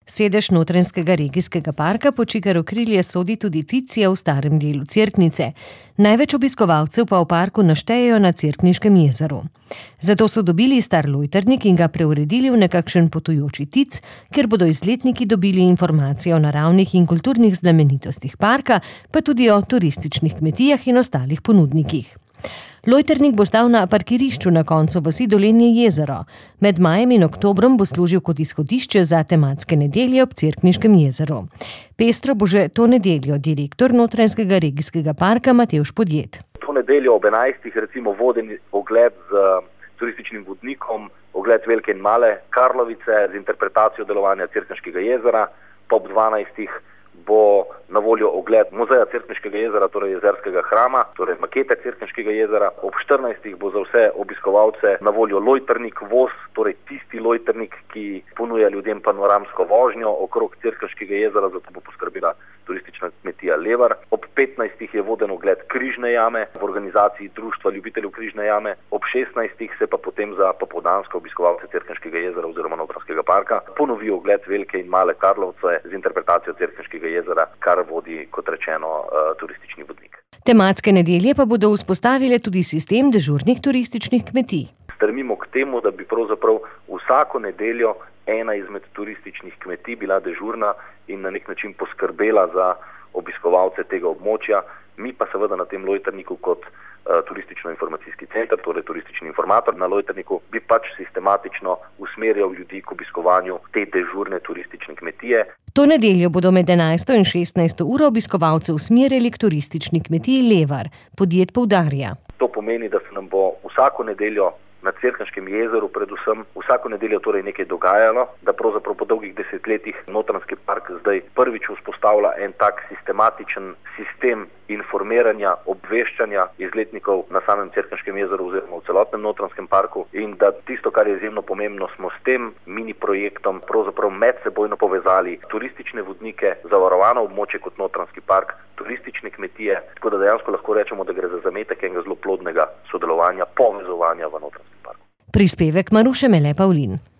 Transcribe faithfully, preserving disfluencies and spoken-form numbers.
Sedež Notranjskega regijskega parka Počikar okrilje sodi tudi Ticija v starem delu Cerknice. Največ obiskovalcev pa v parku naštejejo na Cerkniškem jezeru. Zato so dobili star lojtrnik in ga preuredili v nekakšen potujoči tic, kjer bodo izletniki dobili informacije o naravnih in kulturnih znamenitostih parka, pa tudi o turističnih kmetijah in ostalih ponudnikih. Lojtrnik bo stal na parkirišču na koncu vasi Dolenje jezero. Med majem in oktobrom bo služil kot izhodišče za tematske nedelje ob Cerkniškem jezeru. Pestro bo že to nedeljo direktor Notranjskega regijskega parka Matevž Podjed. To nedeljo ob enajstih recimo voden ogled z turističnim vodnikom, ogled Velike in Male Karlovice z interpretacijo delovanja Cerkniškega jezera. Po ob dvanajstih bo na voljo ogled muzeja Cerkniškega jezera, torej jezerskega hrama, torej makete Cerkniškega jezera. Ob štirinajstih bo za vse obiskovalce na voljo lojtrnik voz, torej tisti lojtrnik, ki ponuja ljudem panoramsko vožnjo okrog Cerkniškega jezera, zato bo poskrbela turistična kmetija Levar. Ob petnajstih je voden ogled Križne jame v organizaciji Društva ljubiteljev Križne jame. Ob šestnajstih se pa potem za popoldanske obiskovalce Cerkniškega jezera oziroma Notranjskega parka ponovi ogled Velike in Male Karlovce z interpretacijo Cerkniškega jezera, kar vodi, kot rečeno, turistični vodnik. Tematske nedelje pa bodo vzpostavile tudi sistem dežurnih turističnih kmetij. Strmimo k temu, da bi pravzaprav vsako nedeljo ena izmed turističnih kmetij bila dežurna in na nek način poskrbela za obiskovalce tega območja. Mi pa seveda na tem lojtrniku kot uh, turistično-informacijski center, torej turistični informator na lojtrniku, bi pač sistematično usmerjal ljudi k obiskovanju te dežurne turistične kmetije. To nedeljo bodo med enajsto in šestnajsto uro obiskovalce usmerjali k turistični kmetiji Levar. Podjed poudarja. To pomeni, da se nam bo vsako nedeljo na Cerkniškem jezeru predvsem vsako nedeljo torej nekaj dogajalo, da pravzaprav po dolgih desetletjih Notranjski park zdaj prvič vzpostavlja en tak sistematičen sistem informiranja, obveščanja izletnikov na samem Cerkniškem jezeru oziroma v celotnem Notranjskem parku, in da tisto, kar je izjemno pomembno, smo s tem mini projektom pravzaprav medsebojno povezali turistične vodnike, zavarovano območje kot Notranjski park, turistične kmetije, tako da dejansko lahko rečemo, da gre za zametek enega zelo plodnega sodelovanja, povezovanja v Notranjskem parku. Prispevek Maruše Mele Pavlin.